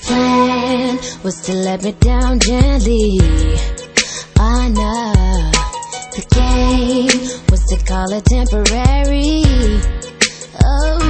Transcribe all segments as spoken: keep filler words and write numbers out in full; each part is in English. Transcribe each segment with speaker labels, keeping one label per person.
Speaker 1: plan was to let me down gently. I know the game was to call it temporary. Oh,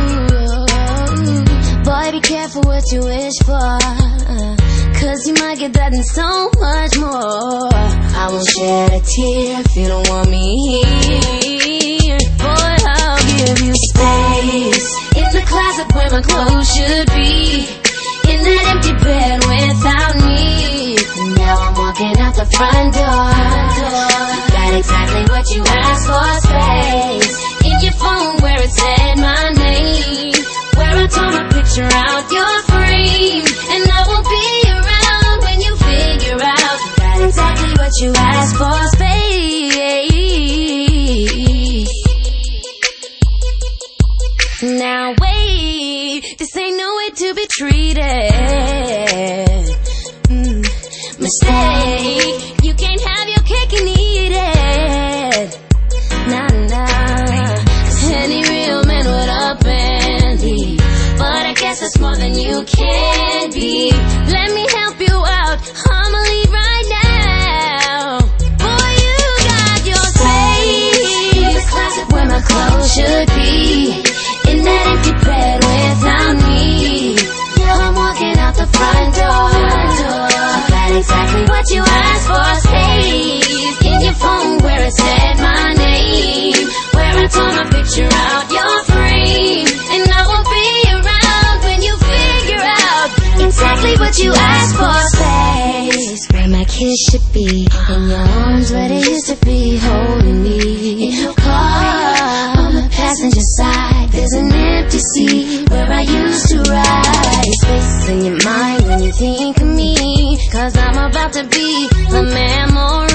Speaker 1: boy, be careful what you wish for, cause you might get that and so much more. I won't shed a tear if you don't want me here. Boy, I'll give you space in the closet where my clothes should be, in that empty bed without me. Now I'm walking out the front door. You got exactly what you asked for, space in your phone where it said my name, where I tore my picture out your frame, and I won't be around when you figure out you got exactly what you asked for, space. Now wait, this ain't no way to be treated. Mm, mistake, you can't have your cake and eat it. Nah, nah, cause any real man would up and leave, but I guess that's more than you can be. Let me help you out, I'ma leave right now. Boy, you got your space in the closet where my clothes should be, in that empty bed without me. Now I'm walking out the front door. You got exactly what you asked for, space in your phone where it said my name, where I tore my picture out your frame, and I won't be around when you figure out exactly what you asked for, space where my kiss should be, in your arms where they used to be, holding me. In your car on the passenger side, there's an empty seat where I used to ride. Space in your mind when you think of me, cause I'm about to be the memory.